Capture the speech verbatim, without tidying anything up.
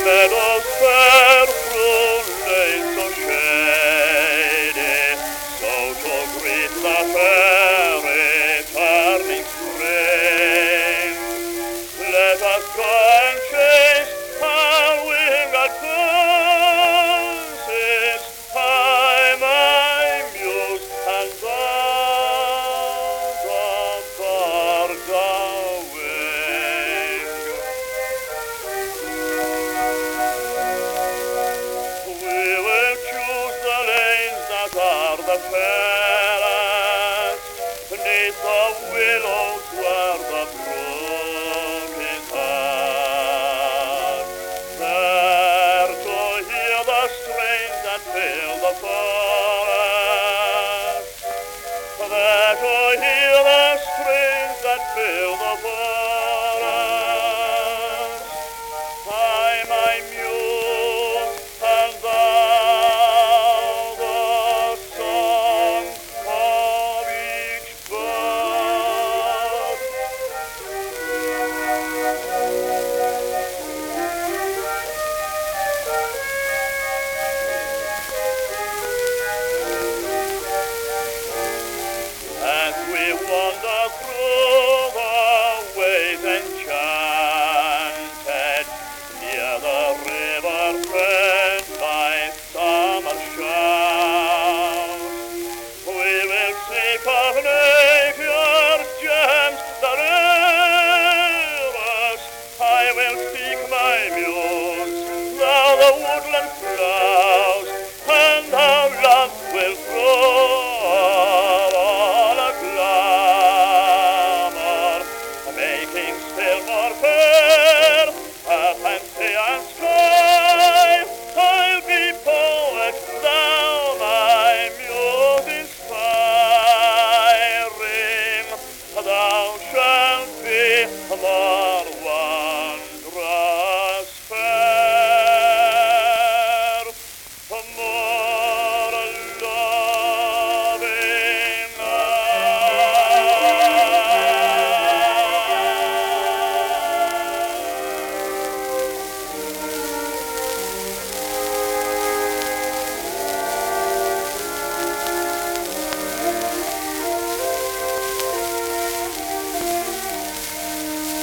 Meadows fair through lanes so shady, so to greet the fair returning spring. Let us go and chase our winged fancies, I, my muse, and thou, the bird awing. We will choose the lanes that are the fairest, beneath the willows where the brook is heard, there to hear the strains that fill the forest, there to hear the strains that fill the forest. I, my muse, and thou, the song of each bird. As we wander through the ways enchanted, near the river fed by summer showers, we will seek of nature's gems the rarest. I will seek, my muse,